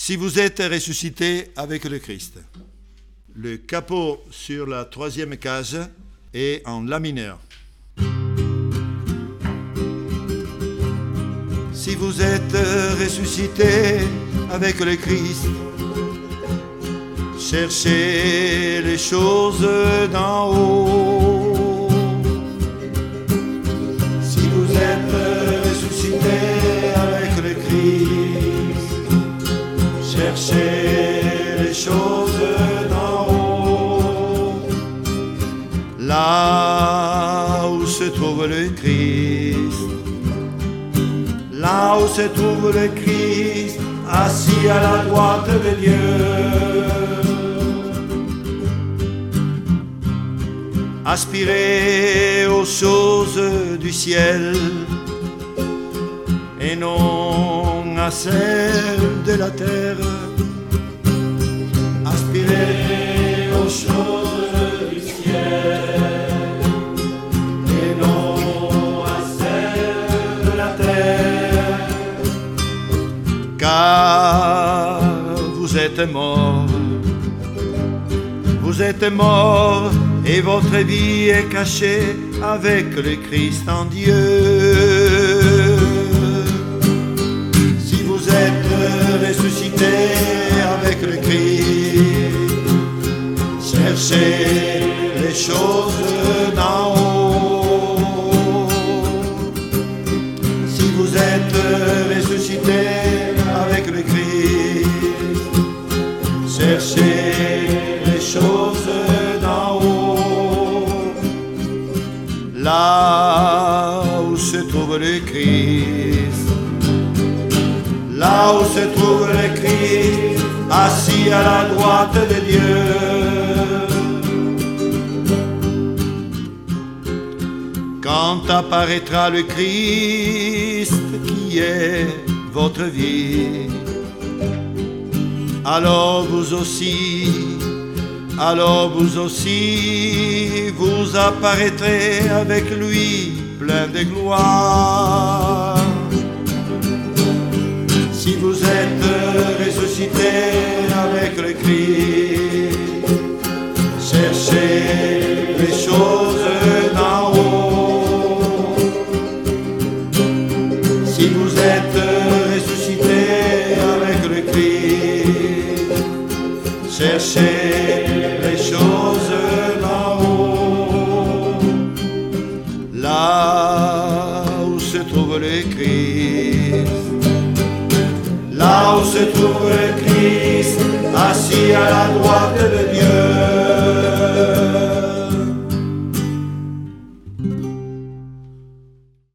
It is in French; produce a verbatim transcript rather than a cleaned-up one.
si vous êtes ressuscité avec le Christ. Le capot sur la troisième case est en La mineur. Si vous êtes ressuscité avec le Christ, cherchez les choses d'en haut. Si vous êtes ressuscité avec le Christ, cherchez les choses d'en haut. Là où se trouve le Christ, là où se trouve le Christ, assis à la droite de Dieu. Aspirez aux choses du ciel et non à celles de la terre. Aspirez aux choses du ciel et non à celles de la terre. Car vous êtes morts, vous êtes morts et votre vie est cachée avec le Christ en Dieu. Si vous êtes ressuscité avec le Christ, cherchez les choses d'en haut. Si vous êtes ressuscité avec le Christ, cherchez les choses d'en haut. Là où se trouve le Christ, là où se trouve le Christ, assis à la droite de Dieu. Quand apparaîtra le Christ qui est votre vie, alors vous aussi, alors vous aussi, vous apparaîtrez avec lui, plein de gloire. Si vous êtes ressuscité avec le Christ, cherchez les choses d'en haut. Si vous êtes ressuscité avec le Christ, cherchez les choses d'en haut. Là où se trouve le Christ, là où se trouve le Christ, assis à la droite de Dieu.